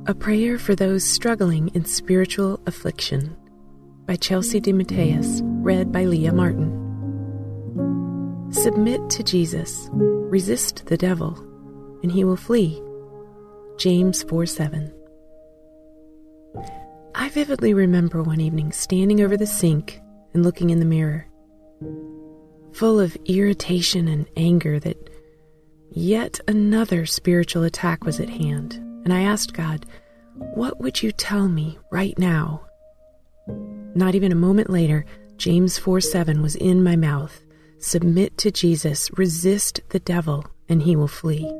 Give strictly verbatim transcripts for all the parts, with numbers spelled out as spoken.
A Prayer for Those Struggling in Spiritual Affliction by Chelsea DeMatteis, read by Leah Martin. Submit to Jesus, resist the devil, and he will flee. James four seven. I vividly remember one evening standing over the sink and looking in the mirror, full of irritation and anger that yet another spiritual attack was at hand, and I asked God, "What would you tell me right now?" Not even a moment later, James four seven was in my mouth. Submit to Jesus, resist the devil, and he will flee.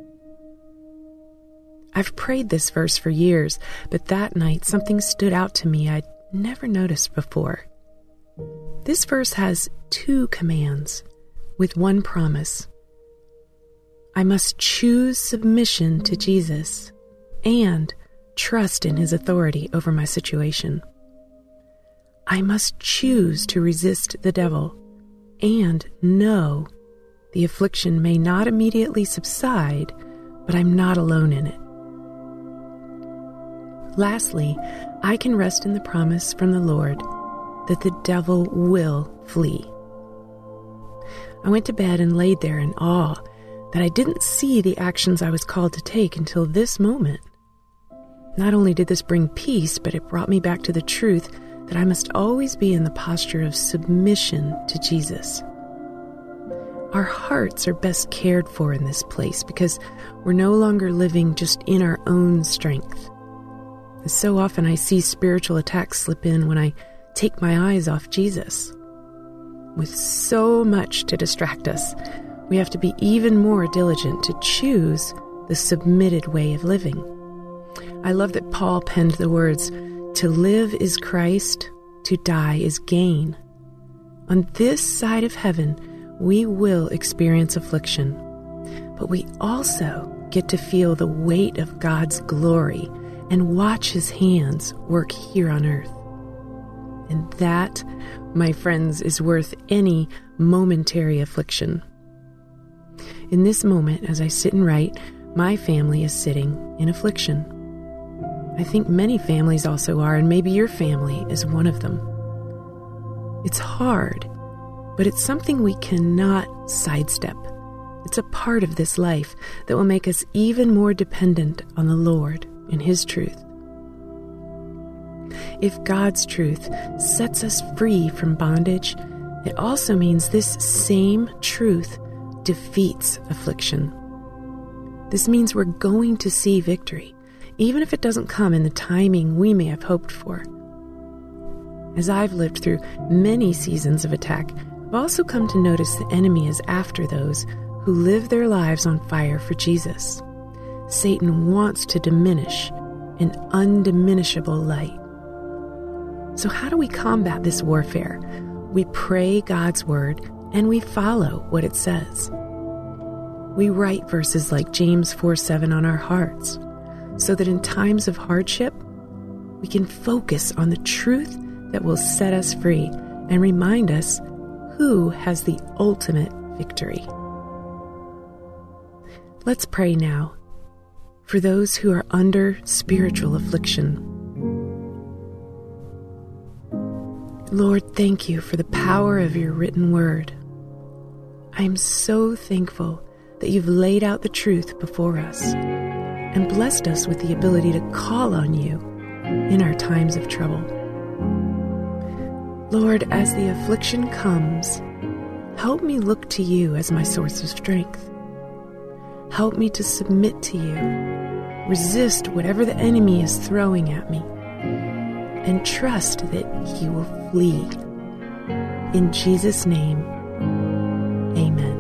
I've prayed this verse for years, but that night something stood out to me I'd never noticed before. This verse has two commands with one promise. I must choose submission to Jesus and trust in his authority over my situation. I must choose to resist the devil and know the affliction may not immediately subside, but I'm not alone in it. Lastly, I can rest in the promise from the Lord that the devil will flee. I went to bed and laid there in awe that I didn't see the actions I was called to take until this moment. Not only did this bring peace, but it brought me back to the truth that I must always be in the posture of submission to Jesus. Our hearts are best cared for in this place because we're no longer living just in our own strength. So often I see spiritual attacks slip in when I take my eyes off Jesus. With so much to distract us, we have to be even more diligent to choose the submitted way of living. I love that Paul penned the words, "To live is Christ, to die is gain." On this side of heaven, we will experience affliction, but we also get to feel the weight of God's glory and watch his hands work here on earth. And that, my friends, is worth any momentary affliction. In this moment, as I sit and write, my family is sitting in affliction. I think many families also are, and maybe your family is one of them. It's hard, but it's something we cannot sidestep. It's a part of this life that will make us even more dependent on the Lord and his truth. If God's truth sets us free from bondage, it also means this same truth defeats affliction. This means we're going to see victory, even if it doesn't come in the timing we may have hoped for. As I've lived through many seasons of attack, I've also come to notice the enemy is after those who live their lives on fire for Jesus. Satan wants to diminish an undiminishable light. So how do we combat this warfare? We pray God's word and we follow what it says. We write verses like James four seven on our hearts so that in times of hardship, we can focus on the truth that will set us free and remind us who has the ultimate victory. Let's pray now for those who are under spiritual affliction. Lord, thank you for the power of your written word. I am so thankful that you've laid out the truth before us and blessed us with the ability to call on you in our times of trouble. Lord, as the affliction comes, help me look to you as my source of strength. Help me to submit to you, resist whatever the enemy is throwing at me, and trust that he will flee. In Jesus' name, amen.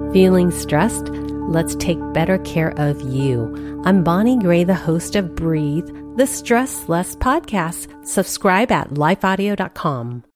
Feeling stressed? Let's take better care of you. I'm Bonnie Gray, the host of Breathe, the Stress Less podcast. Subscribe at life audio dot com.